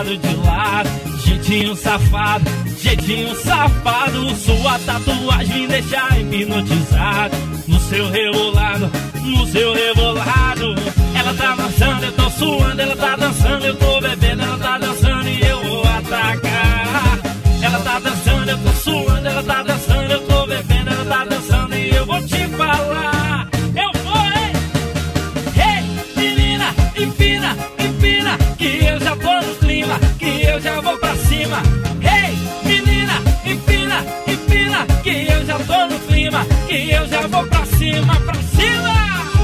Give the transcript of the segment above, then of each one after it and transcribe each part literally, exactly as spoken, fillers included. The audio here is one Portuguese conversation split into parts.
jogado de lado. Jeitinho safado, jeitinho safado. Sua tatuagem me deixa hipnotizado. No seu rebolado, no seu rebolado. Ela tá dançando, eu tô suando. Ela tá dançando, eu tô bebendo. Ela tá dançando e eu vou atacar. Ela tá dançando, eu tô suando. Ela tá dançando, eu tô bebendo. Ela tá dançando e eu vou te falar. Eu vou, hein? Ei, menina, empina, empina, que eu já tô no clima, que eu já vou pra cima. Ei, menina, empina, empina, que eu já tô no clima, que eu já vou pra cima, pra cima.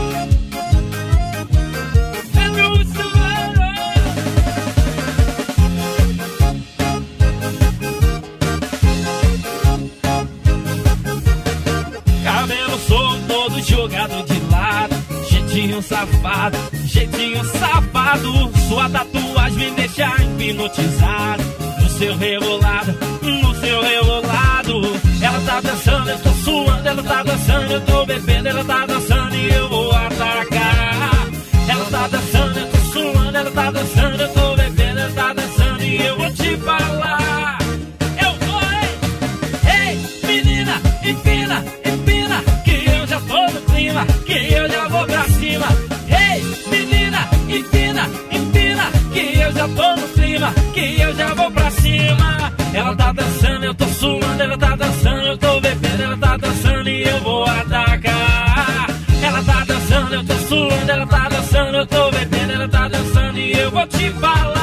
Cabelo solto, todo jogado de lado. Jeitinho safado, jeitinho safado. Sua tatuagem me deixa hipnotizado. No seu rebolado, no seu rebolado. Ela tá dançando, eu tô suando. Ela tá dançando, eu tô bebendo. Ela tá dançando e eu vou atacar. Ela tá dançando, eu tô suando. Ela tá dançando, eu tô bebendo. Ela tá dançando e eu vou te falar. Eu vou, hein? Ei, menina, empina, empina, que eu já tô no clima, que eu já vou pra cima. Ei, menina, empina, empina, que eu já tô no clima, que eu já vou pra cima. Ela tá dançando, eu tô suando. Ela tá dançando, eu tô bebendo. Ela tá dançando e eu vou atacar. Ela tá dançando, eu tô suando. Ela tá dançando, eu tô bebendo. Ela tá dançando e eu vou te falar.